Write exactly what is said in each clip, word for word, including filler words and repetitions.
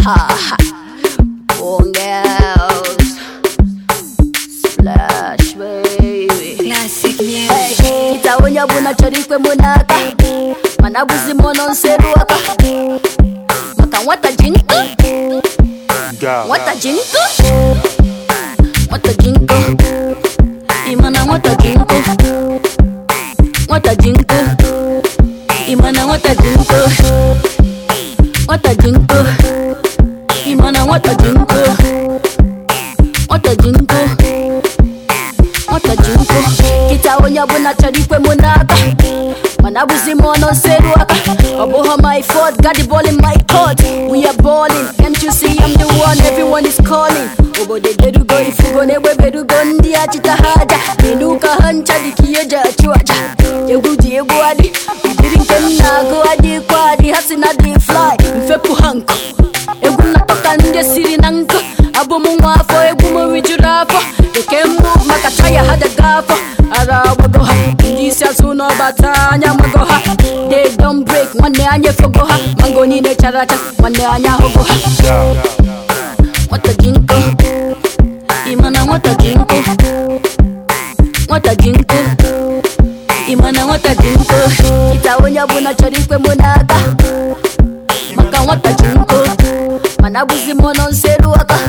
ha. Bong house. Splash baby. Classic music. Hey, itaonya buna chorikwe munaka. Manabuzi mono nseruaka. Maka wata jinko. Wata jinko. Wata jinko. Imana wata jinko. Wata jinko. Imana wata jinko. Wata jinko. Imana wata jinko. Wata jinko. Wata jinko. Kitaonya buna chorikwe munaka. Manabuzi mono seruaka. Oboha my fault, got the ball in my court. We are balling, can't you see I'm the one everyone is calling. Obo de bedu go ifugo newe bedu go ndia chita haja. Menuka hancha dikiyeja chuaja. Yegu diegu adi, birinke nago adi kwa adi hasina di fly. Mfepu hanko, egu natoka nje siri nanko. Abo mungwafo, egu mwijurafo. They can move makataya hada gafo. Ara wagoha, ndisi asuno batanya magoha. They don't break, mwane anye fogoha. Mango nine characha, mwane anya hogoha. Wata jinko, imana wata jinko. Wata jinko, imana wata jinko. Itaonya buna chorikwe munaka. Maka wata jinko, manabuzi mono nseruaka.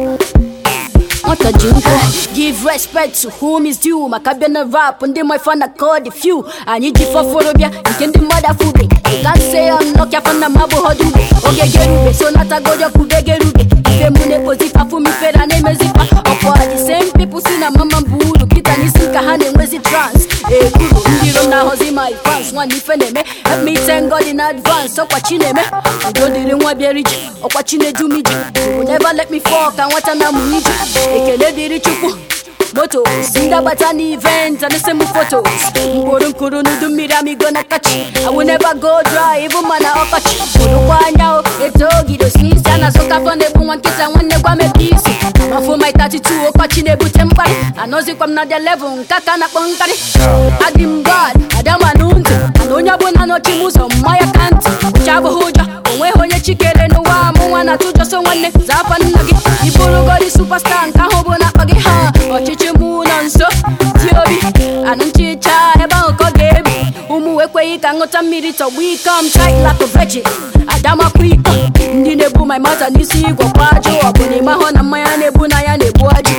Wata jinko. Give respect to whom is due. Makabena rap, and my fan I call the few. I need you for phobia, you can do mother food. You can't say I'm not your fan, I'm a bohadu. Okay, gerube, so not a go, you could get gerube. Femune pozifa for me, fair and name is it. Or the same people see na mama boo. Kita ni sika hane mwezi trans. Eh, kuru, ndiro na hozi my fans. One ifene me, help me thank God in advance. So kwa chine me, I don't didn't want be rich. Or kwa chine do me. You will never let me fall, and what I'm muniji. Ekele diri chupu. Moto, sinda batani event and the same photos. Mborun kurunu do mirami gonna catch. I will never go dry, even man I catch. Muru kwanya o, etogi do sneeze. Ana soka for nebu one kiss and one nebu me peace. I'm for my thirty-two, o catch nebu tempari. I know zi kwam na the level, nkaka na konkari. Adim God, adama nunti. Anonya bona no chimuso, my account. Uchabo hoja, onwe honye chikele no wa. Mwana tujo so wane, zapa nagi. Iburu godi superstar, nkaho bona pagi ha. Ochichi munonso, tiobi. Anunchicha, eba oko gebi. Umu wekwe ika ngota mirito. We come tight like a veggie. Adama kwiko, ndi nebu my mother nisi igwa kwajo. Abuni mahona maya nebu na ya nebu aji.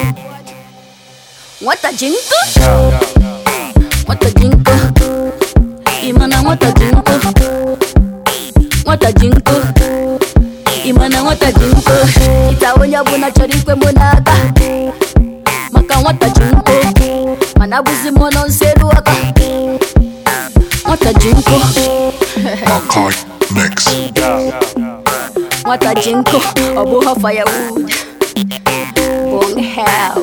Wata jinko? Wata jinko? Imana wata jinko? Wata jinko? Imana wata jinko? Itaonya buna chorikwe munaka. Maka wata jinko? Manabuzi mono nseruaka. Wata jinko? Makai Mix. Wata jinko? Oboha firewood. Bong hell.